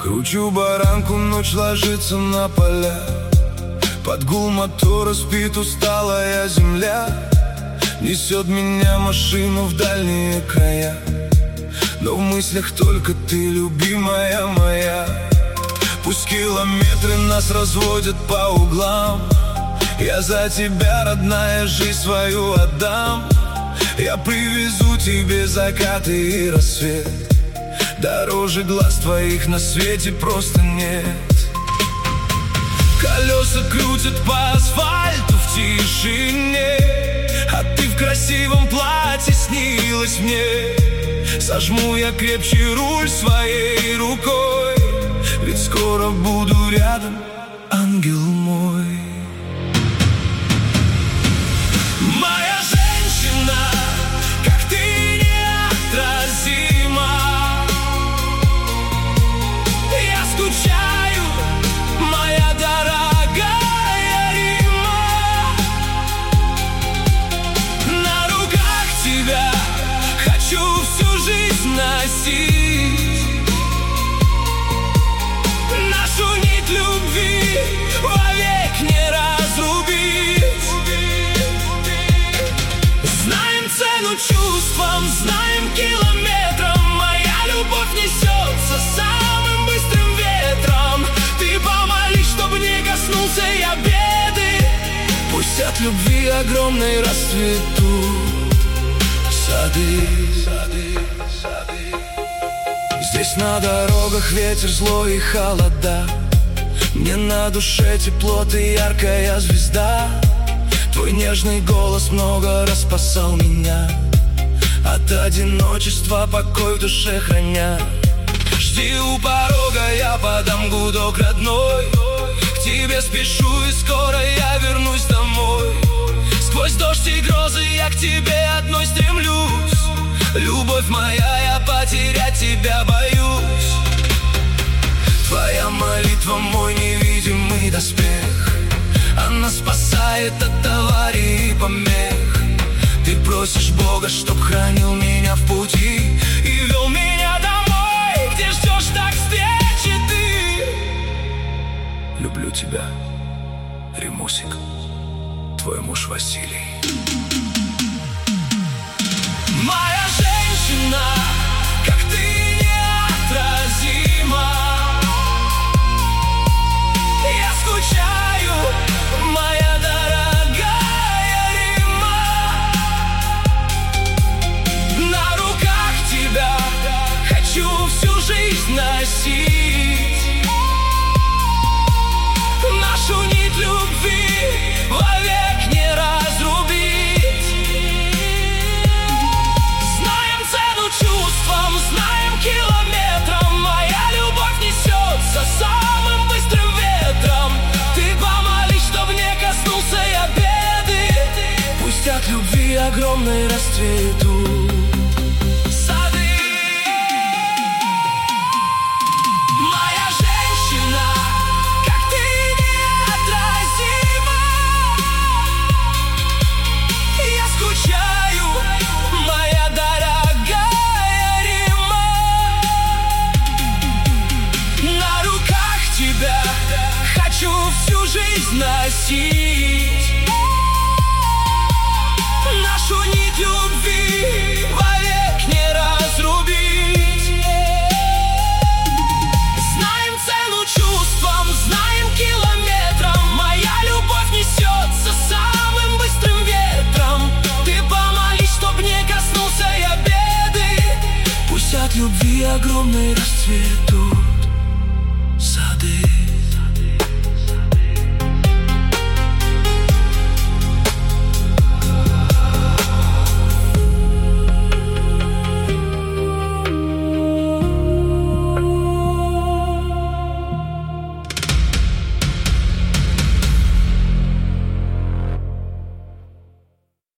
Кручу баранку, ночь ложится на поля. Под гул мотора спит усталая земля. Несет меня машину в дальние края, но в мыслях только ты, любимая моя. Пусть километры нас разводят по углам, я за тебя, родная, жизнь свою отдам. Я привезу тебе закаты и рассвет, дороже глаз твоих на свете просто нет. Колеса крутят по асфальту в тишине, а ты в красивом платье снилась мне. Сожму я крепче руль своей рукой, ведь скоро буду рядом, ангел мой. Моя женщина, как ты неотразима. Я скучаю, моя дорогая Рима. На руках тебя хочу всю жизнь носить. Нашу нить любви вовек не разрубить. Знаем цену чувствам, знаем километрам. Моя любовь несется самым быстрым ветром. Ты помолись, чтобы не коснулся я беды. Пусть от любви огромной расцветут сады. Здесь на дорогах ветер злой и холода. Мне на душе тепло, ты яркая звезда. Твой нежный голос много раз спасал меня от одиночества, покой в душе храня. Жди у порога, я подам гудок родной. К тебе спешу и скоро я вернусь домой. Сквозь дождь и грозы я к тебе одной стремлюсь. Любовь моя, я потерять тебя боюсь. Твоя молитва мой невидимый доспех, она спасает от аварий и помех. Ты просишь Бога, чтоб хранил меня в пути и вел меня домой, где ждешь так встречи ты. Люблю тебя, Римусик, твой муж Василий. Моя женщина, как ты неотразима. Я скучаю, моя дорогая Рима. На руках тебя хочу всю жизнь носить. Нашу нить любви вовек не разрубить. Знаем цену чувствам, знаем километрам. Моя любовь несется самым быстрым ветром. Ты помолись, чтоб не коснулся я беды. Пусть от любви огромной расцветут сады. Моя женщина, как ты неотразима. Я скучаю, моя дорогая Рима. На руках тебя хочу всю жизнь носить. Нашу нить любви вовек не разрубить. Знаем цену чувствам, знаем километрам. Моя любовь несется самым быстрым ветром. Ты помолись, чтоб не коснулся я беды. Пусть от любви огромной расцветут сады.